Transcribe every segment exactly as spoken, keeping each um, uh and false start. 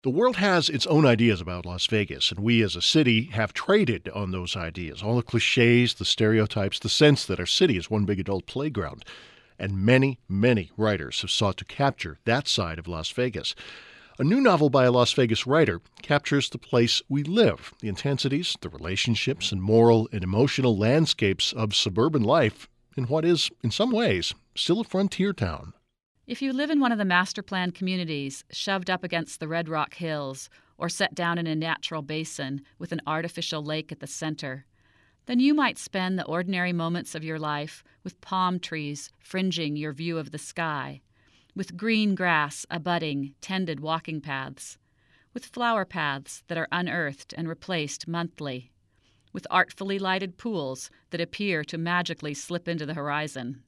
The world has its own ideas about Las Vegas, and we as a city have traded on those ideas. All the cliches, the stereotypes, the sense that our city is one big adult playground. And many, many writers have sought to capture that side of Las Vegas. A new novel by a Las Vegas writer captures the place we live, the intensities, the relationships, and moral and emotional landscapes of suburban life in what is, in some ways, still a frontier town. If you live in one of the master-planned communities shoved up against the Red Rock Hills or set down in a natural basin with an artificial lake at the center, then you might spend the ordinary moments of your life with palm trees fringing your view of the sky, with green grass abutting tended walking paths, with flower paths that are unearthed and replaced monthly, with artfully lighted pools that appear to magically slip into the horizon.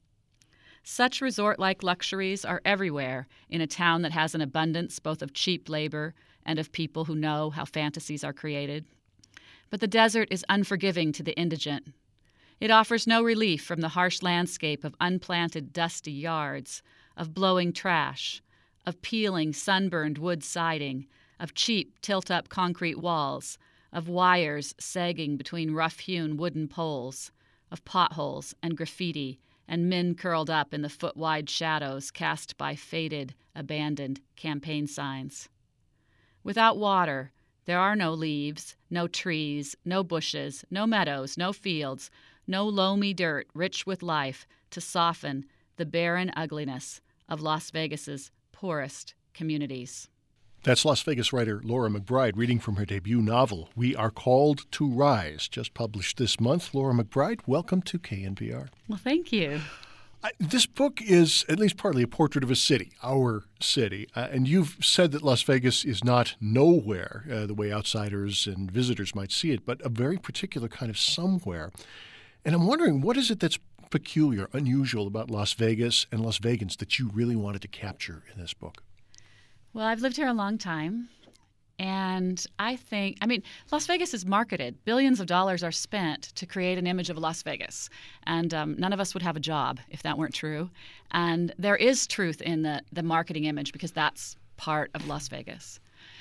Such resort-like luxuries are everywhere in a town that has an abundance both of cheap labor and of people who know how fantasies are created. But the desert is unforgiving to the indigent. It offers no relief from the harsh landscape of unplanted, dusty yards, of blowing trash, of peeling, sunburned wood siding, of cheap, tilt-up concrete walls, of wires sagging between rough-hewn wooden poles, of potholes and graffiti, and men curled up in the foot-wide shadows cast by faded, abandoned campaign signs. Without water, there are no leaves, no trees, no bushes, no meadows, no fields, no loamy dirt rich with life to soften the barren ugliness of Las Vegas's poorest communities. That's Las Vegas writer Laura McBride reading from her debut novel, We Are Called to Rise, just published this month. Laura McBride, welcome to K N P R. Well, thank you. I, this book is at least partly a portrait of a city, our city. Uh, and you've said that Las Vegas is not nowhere, uh, the way outsiders and visitors might see it, but a very particular kind of somewhere. And I'm wondering, what is it that's peculiar, unusual about Las Vegas and Las Vegans that you really wanted to capture in this book? Well, I've lived here a long time, and I think, I mean, Las Vegas is marketed. Billions of dollars are spent to create an image of Las Vegas, and um, none of us would have a job if that weren't true. And there is truth in the, the marketing image because that's part of Las Vegas.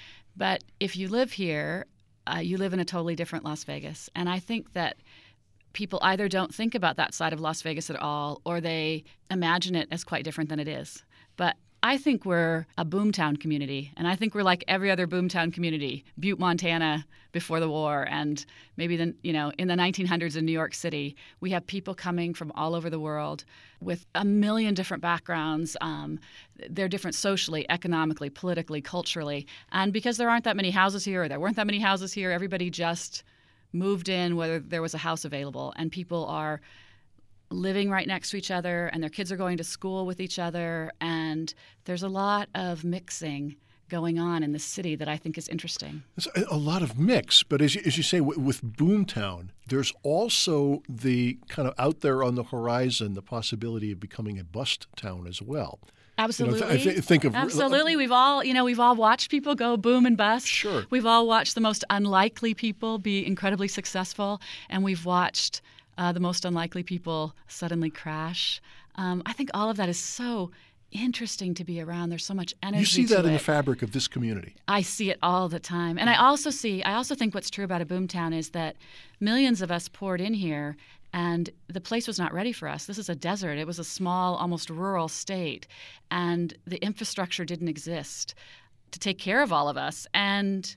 But if you live here, uh, you live in a totally different Las Vegas, and I think that people either don't think about that side of Las Vegas at all, or they imagine it as quite different than it is. But I think we're a boomtown community, and I think we're like every other boomtown community, Butte, Montana, before the war, and maybe the, you know, in the nineteen hundreds in New York City. We have people coming from all over the world with a million different backgrounds. Um, they're different socially, economically, politically, culturally. And because there aren't that many houses here, or there weren't that many houses here, everybody just moved in whether there was a house available, and people are living right next to each other, and their kids are going to school with each other, and there's a lot of mixing going on in the city that I think is interesting. There's a lot of mix, but as you, as you say, with Boomtown, there's also the kind of out there on the horizon, the possibility of becoming a bust town as well. Absolutely. You know, th- I th- think of Absolutely. We've all, you know, we've all watched people go boom and bust. Sure. We've all watched the most unlikely people be incredibly successful, and we've watched Uh, the most unlikely people suddenly crash. Um, I think all of that is so interesting to be around. There's so much energy. You see that to in it. the fabric of this community. I see it all the time. And I also see, I also think what's true about a boomtown is that millions of us poured in here, and the place was not ready for us. This is a desert. It was a small, almost rural state, and the infrastructure didn't exist to take care of all of us. And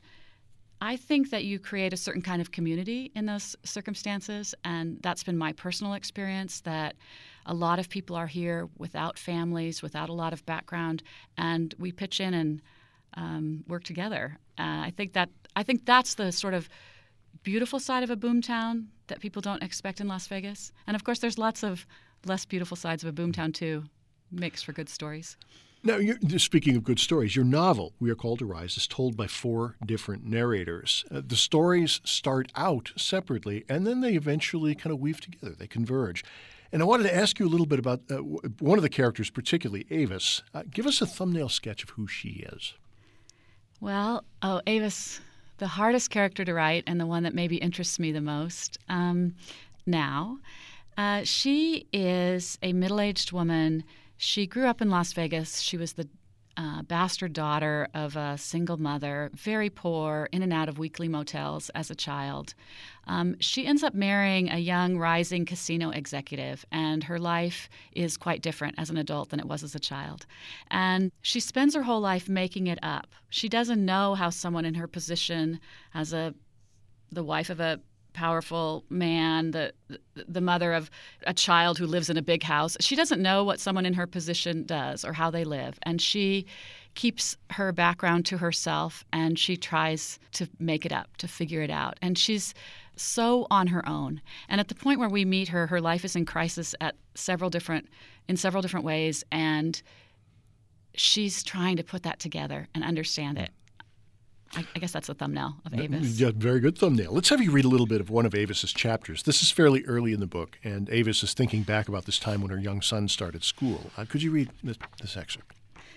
I think that you create a certain kind of community in those circumstances, and that's been my personal experience, that a lot of people are here without families, without a lot of background, and we pitch in and um, work together. Uh, I think that I think that's the sort of beautiful side of a boomtown that people don't expect in Las Vegas. And of course, there's lots of less beautiful sides of a boomtown too, makes for good stories. Now, you're, speaking of good stories, your novel, We Are Called to Rise, is told by four different narrators. Uh, the stories start out separately, and then they eventually kind of weave together. They converge. And I wanted to ask you a little bit about uh, one of the characters, particularly Avis. Uh, give us a thumbnail sketch of who she is. Well, oh, Avis, the hardest character to write and the one that maybe interests me the most um, now. Uh, she is a middle-aged woman. She grew up in Las Vegas. She was the uh, bastard daughter of a single mother, very poor, in and out of weekly motels as a child. Um, she ends up marrying a young, rising casino executive, and her life is quite different as an adult than it was as a child. And she spends her whole life making it up. She doesn't know how someone in her position as a the wife of a powerful man, the the mother of a child who lives in a big house. She doesn't know what someone in her position does or how they live. And she keeps her background to herself, and she tries to make it up, to figure it out. And she's so on her own. And at the point where we meet her, her life is in crisis at several different in several different ways, and she's trying to put that together and understand it. I, I guess that's a thumbnail of Avis. Yeah, very good thumbnail. Let's have you read a little bit of one of Avis's chapters. This is fairly early in the book, and Avis is thinking back about this time when her young son started school. Uh, could you read this, this excerpt?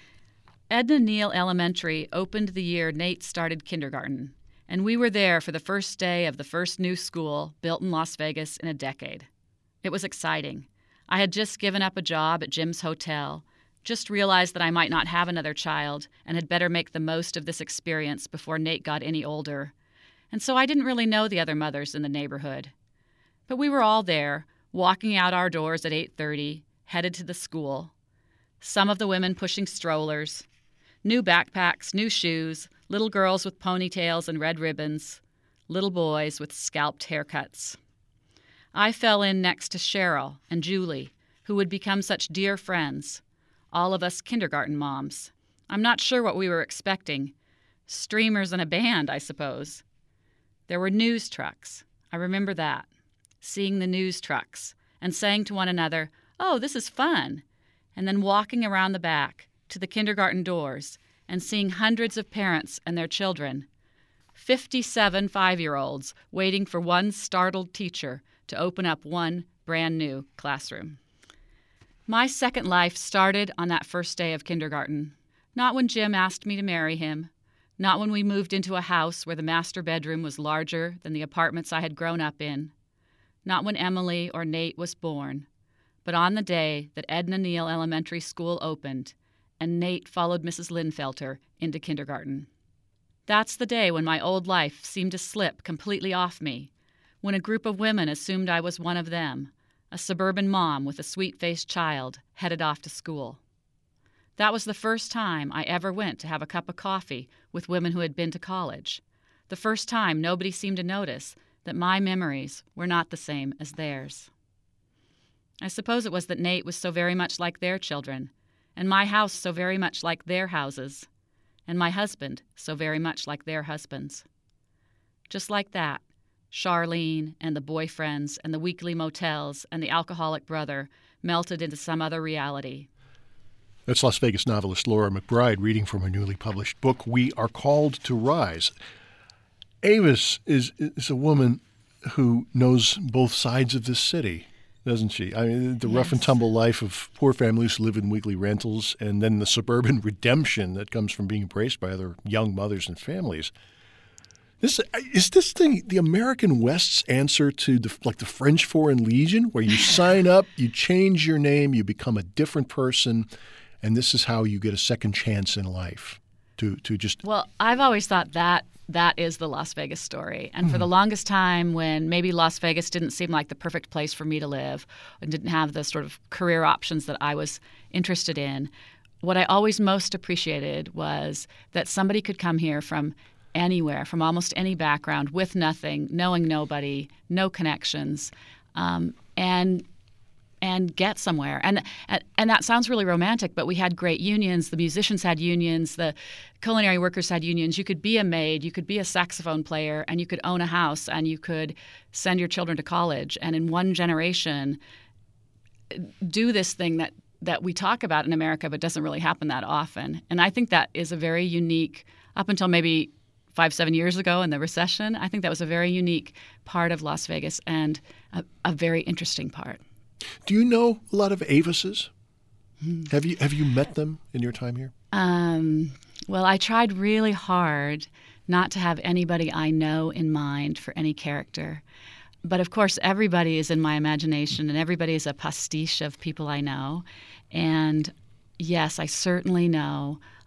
Edna Neal Elementary opened the year Nate started kindergarten, and we were there for the first day of the first new school built in Las Vegas in a decade. It was exciting. I had just given up a job at Jim's Hotel, just realized that I might not have another child and had better make the most of this experience before Nate got any older. And so I didn't really know the other mothers in the neighborhood. But we were all there, walking out our doors at eight thirty, headed to the school. Some of the women pushing strollers, new backpacks, new shoes, little girls with ponytails and red ribbons, little boys with scalped haircuts. I fell in next to Cheryl and Julie, who would become such dear friends. All of us kindergarten moms. I'm not sure what we were expecting. Streamers and a band, I suppose. There were news trucks. I remember that. Seeing the news trucks and saying to one another, "Oh, this is fun," and then walking around the back to the kindergarten doors and seeing hundreds of parents and their children. fifty-seven five-year-olds waiting for one startled teacher to open up one brand new classroom. My second life started on that first day of kindergarten. Not when Jim asked me to marry him. Not when we moved into a house where the master bedroom was larger than the apartments I had grown up in. Not when Emily or Nate was born. But on the day that Edna Neal Elementary School opened, and Nate followed Missus Linfelter into kindergarten. That's the day when my old life seemed to slip completely off me, when a group of women assumed I was one of them, a suburban mom with a sweet-faced child headed off to school. That was the first time I ever went to have a cup of coffee with women who had been to college. The first time nobody seemed to notice that my memories were not the same as theirs. I suppose it was that Nate was so very much like their children, and my house so very much like their houses, and my husband so very much like their husbands. Just like that, Charlene and the boyfriends and the weekly motels and the alcoholic brother melted into some other reality. That's Las Vegas novelist Laura McBride reading from her newly published book, We Are Called to Rise. Avis is, is a woman who knows both sides of this city, doesn't she? I mean, the yes. rough and tumble life of poor families who live in weekly rentals, and then the suburban redemption that comes from being embraced by other young mothers and families. This is this thing the American West's answer to the, like the French Foreign Legion, where you sign up, you change your name, you become a different person, and this is how you get a second chance in life. To to just well, I've always thought that that is the Las Vegas story, and mm-hmm. for the longest time, when maybe Las Vegas didn't seem like the perfect place for me to live, and didn't have the sort of career options that I was interested in, what I always most appreciated was that somebody could come here from anywhere, from almost any background, with nothing, knowing nobody, no connections, um, and and get somewhere. And, and and that sounds really romantic, but we had great unions. The musicians had unions. The culinary workers had unions. You could be a maid, you could be a saxophone player, and you could own a house, and you could send your children to college. And in one generation, do this thing that, that we talk about in America, but doesn't really happen that often. And I think that is a very unique, up until maybe five, seven years ago in the recession, I think that was a very unique part of Las Vegas and a, a very interesting part. Do you know a lot of Avises? Hmm. Have you have you met them in your time here? Um, well, I tried really hard not to have anybody I know in mind for any character. But of course, everybody is in my imagination, and everybody is a pastiche of people I know. And yes, I certainly know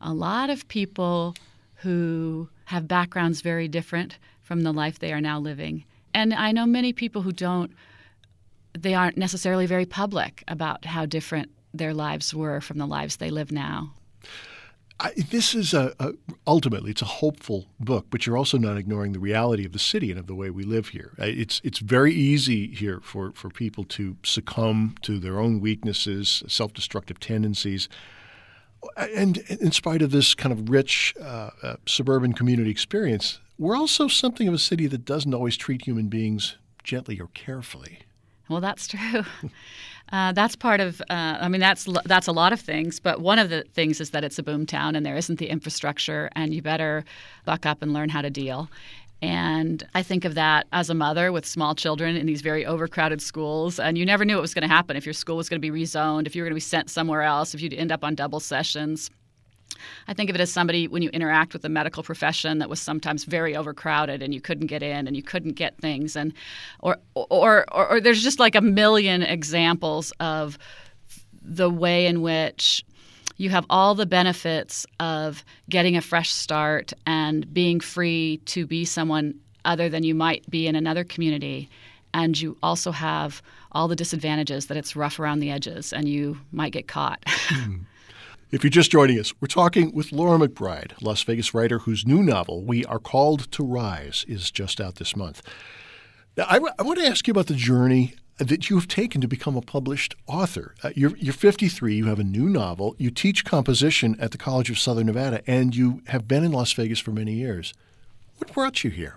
a lot of people who have backgrounds very different from the life they are now living. And I know many people who don't, they aren't necessarily very public about how different their lives were from the lives they live now. I, this is a, a ultimately it's a hopeful book, but you're also not ignoring the reality of the city and of the way we live here. It's it's very easy here for, for people to succumb to their own weaknesses, self-destructive tendencies. And in spite of this kind of rich uh, uh, suburban community experience, we're also something of a city that doesn't always treat human beings gently or carefully. Well, that's true. Uh, that's part of, uh, I mean, that's that's a lot of things, but one of the things is that it's a boom town and there isn't the infrastructure, and you better buck up and learn how to deal. And I think of that as a mother with small children in these very overcrowded schools, and you never knew what was going to happen, if your school was going to be rezoned, if you were going to be sent somewhere else, if you'd end up on double sessions. I think of it as somebody, when you interact with the medical profession, that was sometimes very overcrowded and you couldn't get in and you couldn't get things. And or or or, or there's just like a million examples of the way in which you have all the benefits of getting a fresh start and being free to be someone other than you might be in another community. And you also have all the disadvantages that it's rough around the edges and you might get caught. Mm. If you're just joining us, we're talking with Laura McBride, Las Vegas writer whose new novel, We Are Called to Rise, is just out this month. Now, I, I want to ask you about the journey that you have taken to become a published author. Uh, you're, you're fifty-three, you have a new novel, you teach composition at the College of Southern Nevada, and you have been in Las Vegas for many years. What brought you here?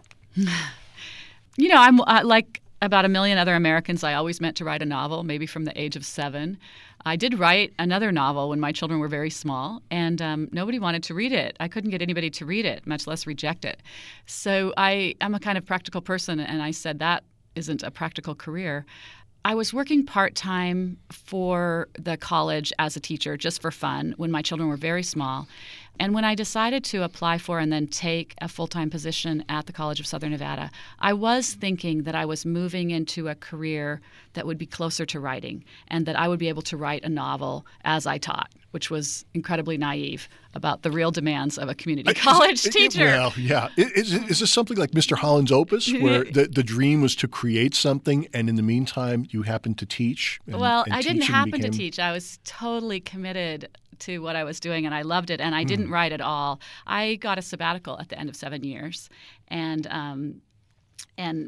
You know, I'm uh, like about a million other Americans, I always meant to write a novel, maybe from the age of seven. I did write another novel when my children were very small, and um, nobody wanted to read it. I couldn't get anybody to read it, much less reject it. So I am a kind of practical person, and I said that isn't a practical career. I was working part-time for the college as a teacher, just for fun, when my children were very small. And when I decided to apply for and then take a full-time position at the College of Southern Nevada, I was thinking that I was moving into a career that would be closer to writing and that I would be able to write a novel as I taught, which was incredibly naive about the real demands of a community college it, teacher. Well, yeah. Is, is this something like Mister Holland's Opus, where the, the dream was to create something and in the meantime you happened to teach? And, well, and I didn't happen became... to teach. I was totally committed to what I was doing, and I loved it, and I didn't mm. write at all. I got a sabbatical at the end of seven years, and um, and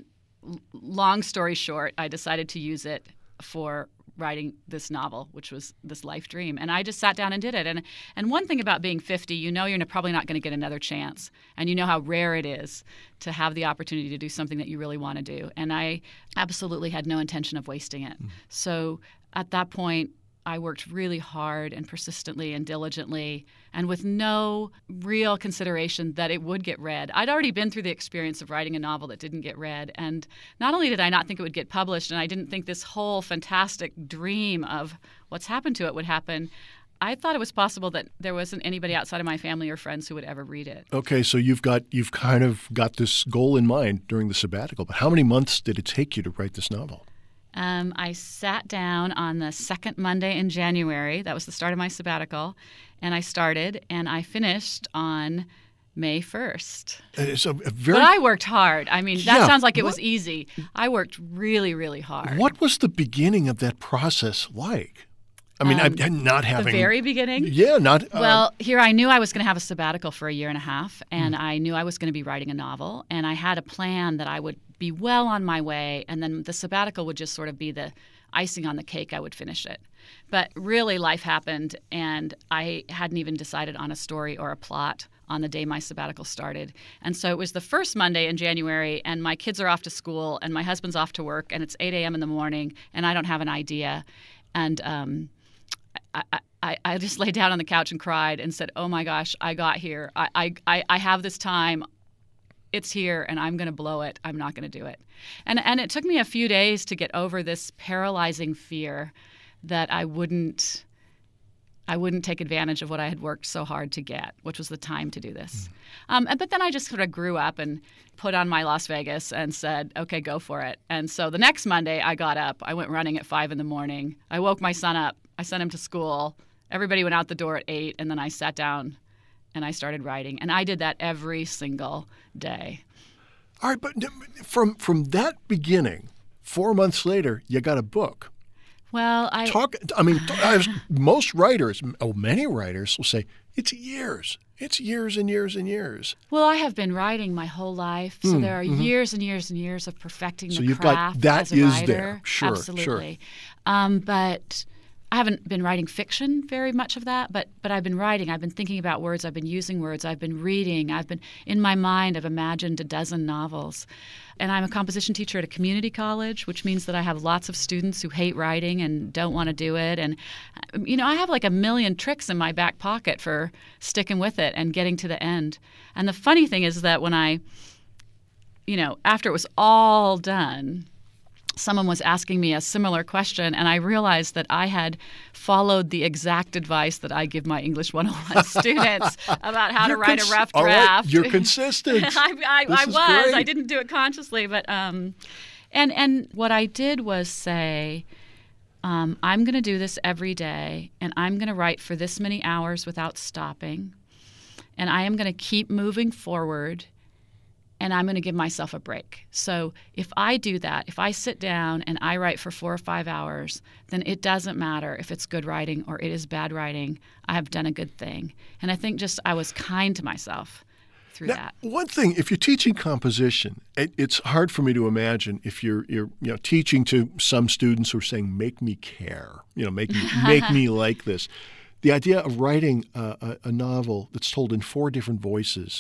long story short, I decided to use it for writing this novel, which was this life dream. And I just sat down and did it. And and one thing about being fifty, you know you're probably not going to get another chance. And you know how rare it is to have the opportunity to do something that you really want to do. And I absolutely had no intention of wasting it. Mm. So at that point, I worked really hard and persistently and diligently and with no real consideration that it would get read. I'd already been through the experience of writing a novel that didn't get read. And not only did I not think it would get published, and I didn't think this whole fantastic dream of what's happened to it would happen, I thought it was possible that there wasn't anybody outside of my family or friends who would ever read it. Okay, so you've got you've kind of got this goal in mind during the sabbatical. But how many months did it take you to write this novel? Um, I sat down on the second Monday in January. That was the start of my sabbatical. And I started, and I finished on May first. It's a, a very... But I worked hard. I mean, that yeah, sounds like it what... was easy. I worked really, really hard. What was the beginning of that process like? I mean, um, I'm not having... The very beginning? Yeah, not... Uh... Well, here I knew I was going to have a sabbatical for a year and a half, and mm. I knew I was going to be writing a novel, and I had a plan that I would be well on my way, and then the sabbatical would just sort of be the icing on the cake. I would finish it. But really, life happened, and I hadn't even decided on a story or a plot on the day my sabbatical started. And so it was the first Monday in January, and my kids are off to school, and my husband's off to work, and it's eight a.m. in the morning, and I don't have an idea. And... um I, I, I just lay down on the couch and cried and said, oh, my gosh, I got here. I, I, I have this time. It's here, and I'm going to blow it. I'm not going to do it. And, and it took me a few days to get over this paralyzing fear that I wouldn't I wouldn't take advantage of what I had worked so hard to get, which was the time to do this. Mm. Um, but then I just sort of grew up and put on my Las Vegas and said, okay, go for it. And so the next Monday I got up. I went running at five in the morning. I woke my son up. I sent him to school. Everybody went out the door at eight, and then I sat down and I started writing. And I did that every single day. All right, but from from that beginning, four months later, you got a book. Well, I talk. I mean, as most writers, oh, many writers will say it's years. It's years and years and years. Well, I have been writing my whole life, so mm, there are mm-hmm. years and years and years of perfecting so the you've craft got, that as a is writer. There. Sure, Absolutely. Sure. Um, but I haven't been writing fiction, very much of that, but but I've been writing. I've been thinking about words. I've been using words. I've been reading. I've been, in my mind, I've imagined a dozen novels. And I'm a composition teacher at a community college, which means that I have lots of students who hate writing and don't want to do it. And, you know, I have like a million tricks in my back pocket for sticking with it and getting to the end. And the funny thing is that when I, you know, after it was all done, someone was asking me a similar question, and I realized that I had followed the exact advice that I give my English one oh one students about how You're to write cons- a rough all draft. Right, you're consistent. I, I, This I is was. great. I didn't do it consciously, but um, and and what I did was say, um, I'm going to do this every day, and I'm going to write for this many hours without stopping, and I am going to keep moving forward. And I'm going to give myself a break. So if I do that, if I sit down and I write for four or five hours, then it doesn't matter if it's good writing or it is bad writing. I have done a good thing. And I think just I was kind to myself through now, that. One thing, if you're teaching composition, it, it's hard for me to imagine if you're you're you know teaching to some students who are saying, "Make me care," you know, make me make me like this. The idea of writing a, a, a novel that's told in four different voices.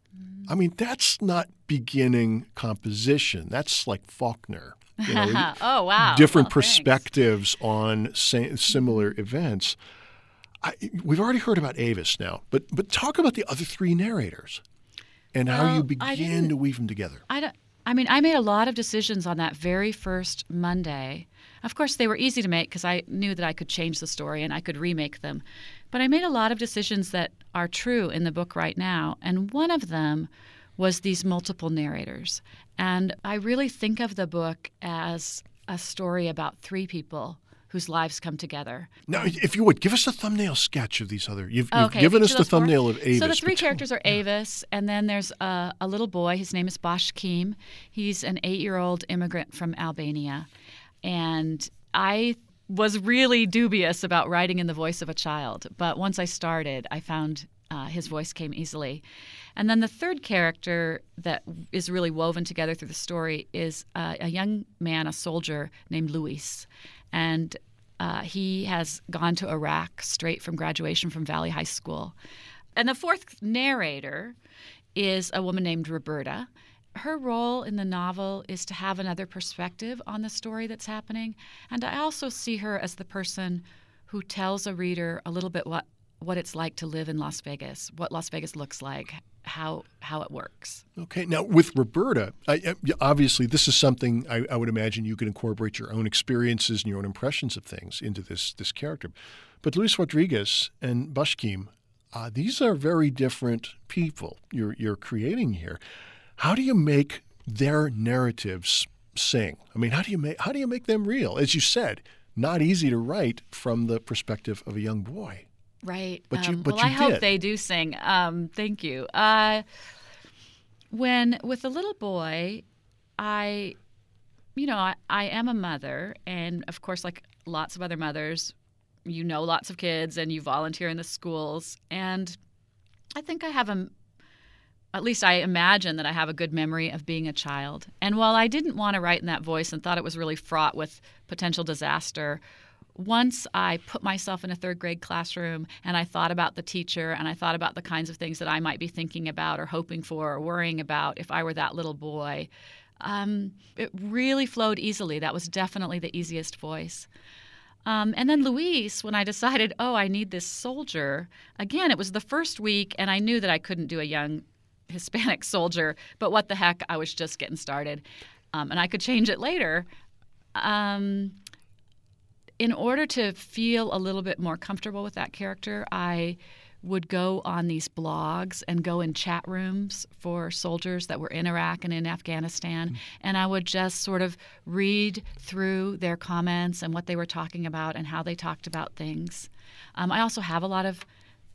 I mean, that's not beginning composition. That's like Faulkner. You know, oh, wow. Different well, perspectives on sa- similar events. I, we've already heard about Avis now, but but talk about the other three narrators and how well, you begin to weave them together. I don't. I mean, I made a lot of decisions on that very first Monday. Of course, they were easy to make because I knew that I could change the story and I could remake them. But I made a lot of decisions that are true in the book right now. And one of them was these multiple narrators. And I really think of the book as a story about three people whose lives come together. Now, if you would, give us a thumbnail sketch of these other. You've, you've okay, given us of the those four. thumbnail of Avis. So the three but- characters are Avis, and then there's a, a little boy. His name is Bashkim. He's an eight-year-old immigrant from Albania. And I was really dubious about writing in the voice of a child. But once I started, I found uh, his voice came easily. And then the third character that is really woven together through the story is uh, a young man, a soldier named Luis. And uh, he has gone to Iraq straight from graduation from Valley High School. And the fourth narrator is a woman named Roberta. Her role in the novel is to have another perspective on the story that's happening. And I also see her as the person who tells a reader a little bit what, what it's like to live in Las Vegas, what Las Vegas looks like, how how it works. Okay. Now, with Roberta, I, obviously this is something I, I would imagine you could incorporate your own experiences and your own impressions of things into this this character. But Luis Rodriguez and Bashkim, uh, these are very different people you're you're creating here. How do you make their narratives sing? I mean, how do you make how do you make them real? As you said, not easy to write from the perspective of a young boy. Right. But you, um, but well, you I hope did. they do sing. Um, thank you. Uh, when with the little boy, I, you know, I, I am a mother, and of course, like lots of other mothers, you know, lots of kids, and you volunteer in the schools, and I think I have a. At least I imagine that I have a good memory of being a child. And while I didn't want to write in that voice and thought it was really fraught with potential disaster, once I put myself in a third grade classroom and I thought about the teacher and I thought about the kinds of things that I might be thinking about or hoping for or worrying about if I were that little boy, um, it really flowed easily. That was definitely the easiest voice. Um, and then Luis, when I decided, oh, I need this soldier, again, it was the first week and I knew that I couldn't do a young Hispanic soldier, but what the heck, I was just getting started. Um, and I could change it later. Um, in order to feel a little bit more comfortable with that character, I would go on these blogs and go in chat rooms for soldiers that were in Iraq and in Afghanistan. Mm-hmm. And I would just sort of read through their comments and what they were talking about and how they talked about things. Um, I also have a lot of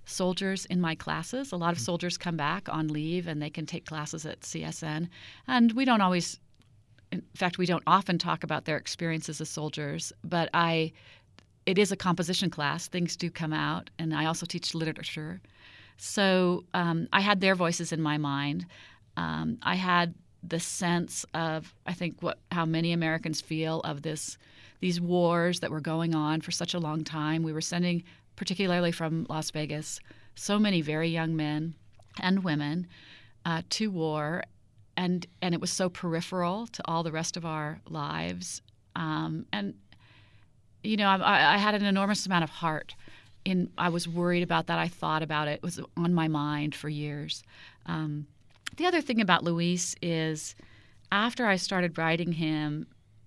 soldiers in my classes. A lot of soldiers come back on leave and they can take classes at C S N. And we don't always, in fact, we don't often talk about their experiences as soldiers, but I, it is a composition class. Things do come out, and I also teach literature. So um, I had their voices in my mind. Um, I had the sense of, I think, what how many Americans feel of this, these wars that were going on for such a long time. We were sending, particularly from Las Vegas, so many very young men and women uh, to war, and and it was so peripheral to all the rest of our lives. Um, and you know, I, I had an enormous amount of heart. In I was worried about that. I thought about it. It was on my mind for years. Um, the other thing about Luis is, after I started writing him,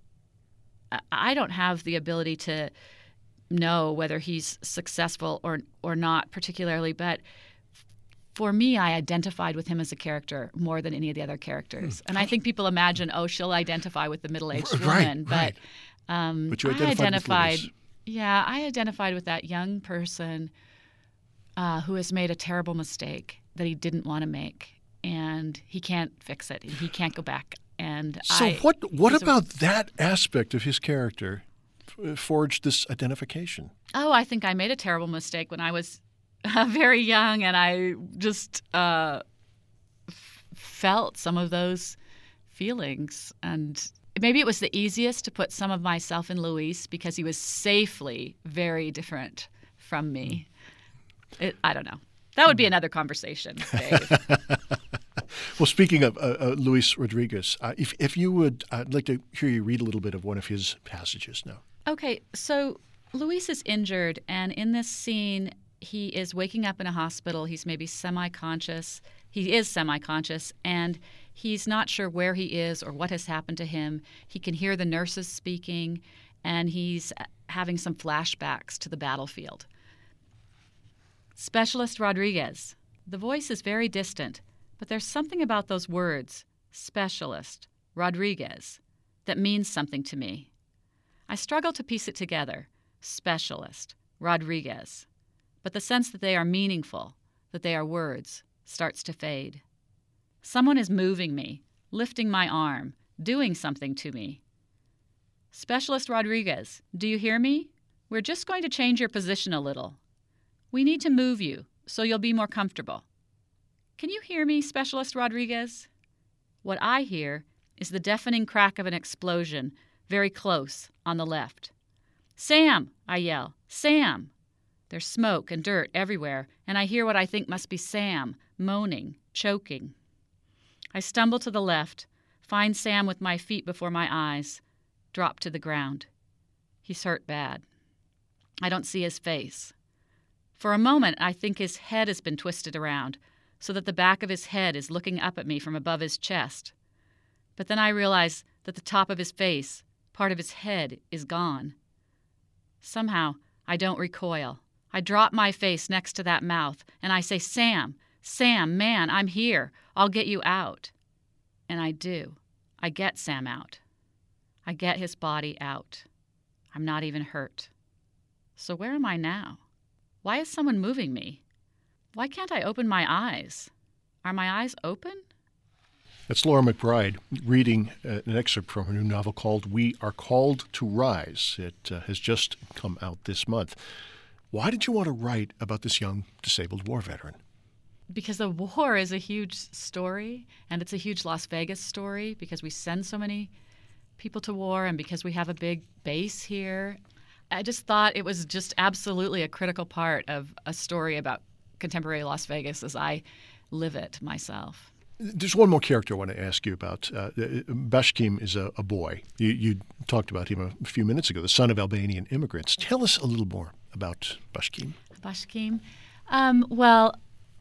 I don't have the ability to know whether he's successful or or not particularly, but for me, I identified with him as a character more than any of the other characters. Mm. And I think people imagine, oh, she'll identify with the middle-aged right, woman, right. but um, but you I identified, identified with yeah, I identified with that young person uh, who has made a terrible mistake that he didn't want to make, and he can't fix it. He can't go back. And so I, what? What about a, that aspect of his character forged this identification? Oh, I think I made a terrible mistake when I was uh, very young, and I just uh, f- felt some of those feelings. And maybe it was the easiest to put some of myself in Luis because he was safely very different from me. It, I don't know. That would be another conversation, Dave. Well, speaking of uh, uh, Luis Rodriguez, uh, if if you would, I'd like to hear you read a little bit of one of his passages now. Okay, so Luis is injured, and in this scene, he is waking up in a hospital. He's maybe semi-conscious. He is semi-conscious, and he's not sure where he is or what has happened to him. He can hear the nurses speaking, and he's having some flashbacks to the battlefield. Specialist Rodriguez. The voice is very distant, but there's something about those words, Specialist Rodriguez, that means something to me. I struggle to piece it together, Specialist Rodriguez, but the sense that they are meaningful, that they are words, starts to fade. Someone is moving me, lifting my arm, doing something to me. Specialist Rodriguez, do you hear me? We're just going to change your position a little. We need to move you so you'll be more comfortable. Can you hear me, Specialist Rodriguez? What I hear is the deafening crack of an explosion very close on the left. Sam, I yell, Sam! There's smoke and dirt everywhere, and I hear what I think must be Sam, moaning, choking. I stumble to the left, find Sam with my feet before my eyes, drop to the ground. He's hurt bad. I don't see his face. For a moment, I think his head has been twisted around, so that the back of his head is looking up at me from above his chest. But then I realize that the top of his face, part of his head, is gone. Somehow, I don't recoil. I drop my face next to that mouth, and I say, Sam, Sam, man, I'm here. I'll get you out. And I do. I get Sam out. I get his body out. I'm not even hurt. So where am I now? Why is someone moving me? Why can't I open my eyes? Are my eyes open? That's Laura McBride reading uh, an excerpt from her new novel called We Are Called to Rise. It uh, has just come out this month. Why did you want to write about this young disabled war veteran? Because the war is a huge story, and it's a huge Las Vegas story because we send so many people to war and because we have a big base here. I just thought it was just absolutely a critical part of a story about contemporary Las Vegas as I live it myself. There's one more character I want to ask you about. Uh, Bashkim is a, a boy. You, you talked about him a few minutes ago, the son of Albanian immigrants. Tell us a little more about Bashkim. Bashkim? Um, well,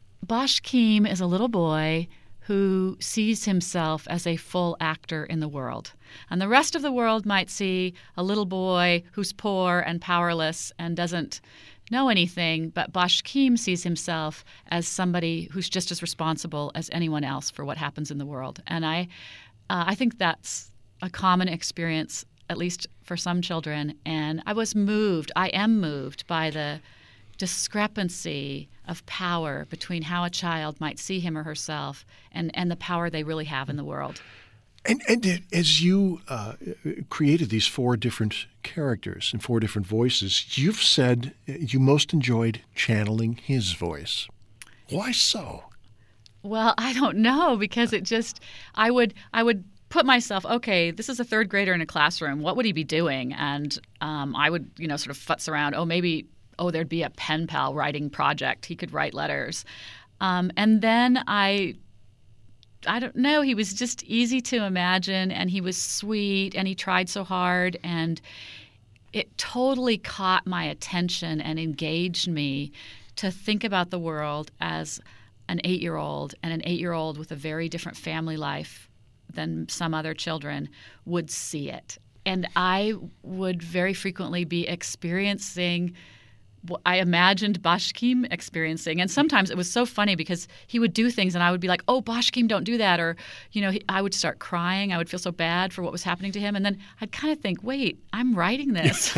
Bashkim is a little boy who sees himself as a full actor in the world. And the rest of the world might see a little boy who's poor and powerless and doesn't know anything, but Bashkim sees himself as somebody who's just as responsible as anyone else for what happens in the world. And I, uh, I think that's a common experience, at least for some children. And I was moved, I am moved by the discrepancy of power between how a child might see him or herself and, and the power they really have in the world. And, and as you uh, created these four different characters and four different voices, you've said you most enjoyed channeling his voice. Why so? Well, I don't know, because it just, I would, I would put myself, okay, this is a third grader in a classroom. What would he be doing? And um, I would, you know, sort of futz around. Oh, maybe, oh, there'd be a pen pal writing project. He could write letters. Um, and then I, I don't know, he was just easy to imagine, and he was sweet, and he tried so hard, and it totally caught my attention and engaged me to think about the world as an eight-year-old, and an eight-year-old with a very different family life than some other children would see it. And I would very frequently be experiencing what I imagined Bashkim experiencing. And sometimes it was so funny because he would do things and I would be like, oh, Bashkim, don't do that. Or, you know, he, I would start crying. I would feel so bad for what was happening to him. And then I'd kind of think, wait, I'm writing this.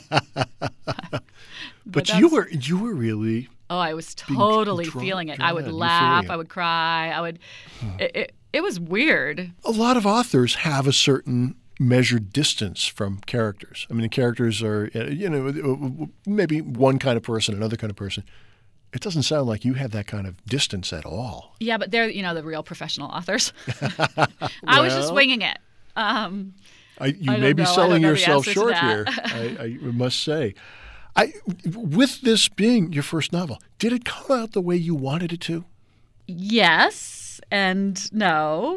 but but you were you were really Oh, I was totally drawn, feeling it. drawn I would in, laugh. euphoria. I would cry. I would. Huh. It, it, it was weird. A lot of authors have a certain measured distance from characters. I mean, the characters are, uh, you know, maybe one kind of person, another kind of person. It doesn't sound like you have that kind of distance at all. Yeah, but they're, you know, the real professional authors. I was just winging it. Um, I, you I may be know. selling yourself to short that. here, I, I must say. I, with this being your first novel, did it come out the way you wanted it to? Yes and no.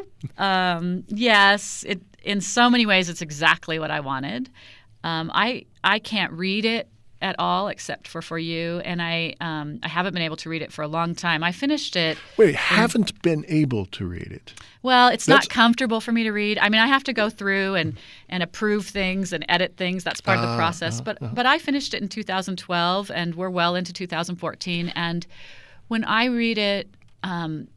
Um, yes, it, in so many ways, it's exactly what I wanted. Um, I I can't read it at all except for For You, and I um, I haven't been able to read it for a long time. I finished it. Wait, haven't been able to read it? Well, it's That's... not comfortable for me to read. I mean, I have to go through and, and approve things and edit things. That's part uh, of the process. Uh, but uh. but I finished it in two thousand twelve, and we're well into two thousand fourteen. And when I read it, um,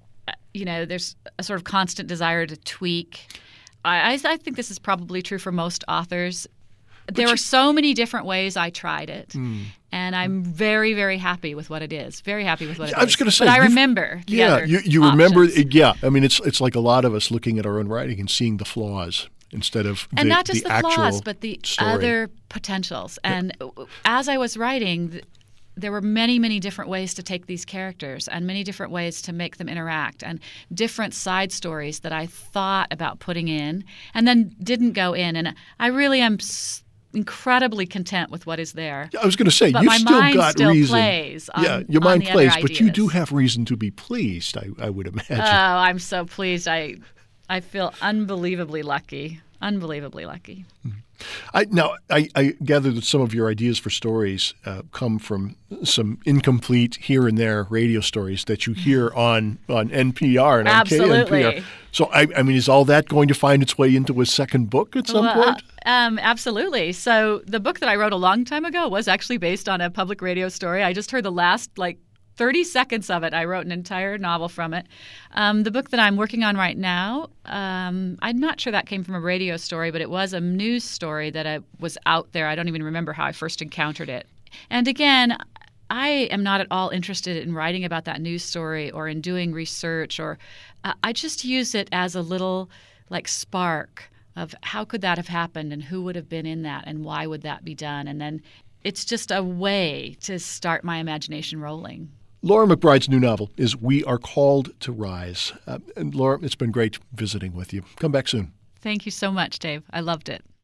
you know, there's a sort of constant desire to tweak. I, I think this is probably true for most authors. But there you... were so many different ways I tried it, mm. and I'm very, very happy with what it is. Very happy with what it I was is. going to say, but I remember. The yeah, other you, you options. remember. Yeah, I mean, it's it's like a lot of us looking at our own writing and seeing the flaws instead of the, and not just the, the, actual flaws, but the story. other potentials. And yeah. as I was writing, there were many, many different ways to take these characters and many different ways to make them interact and different side stories that I thought about putting in and then didn't go in. And I really am incredibly content with what is there. I was going to say, but you've my still mind got still reason. Plays on, yeah, your mind on the plays, other but ideas. you do have reason to be pleased, I, I would imagine. Oh, I'm so pleased. I, I feel unbelievably lucky. Unbelievably lucky. Mm-hmm. I, now, I, I gather that some of your ideas for stories uh, come from some incomplete here and there radio stories that you hear on, on N P R and on Absolutely. K N P R. So, I, I mean, is all that going to find its way into a second book at some well, point? Uh, um, absolutely. So the book that I wrote a long time ago was actually based on a public radio story. I just heard the last, like, thirty seconds of it. I wrote an entire novel from it. Um, the book that I'm working on right now, um, I'm not sure that came from a radio story, but it was a news story that I, was out there. I don't even remember how I first encountered it. And again, I am not at all interested in writing about that news story or in doing research. Or uh, I just use it as a little like spark of how could that have happened and who would have been in that and why would that be done. And then it's just a way to start my imagination rolling. Laura McBride's new novel is We Are Called to Rise. Uh, and Laura, it's been great visiting with you. Come back soon. Thank you so much, Dave. I loved it.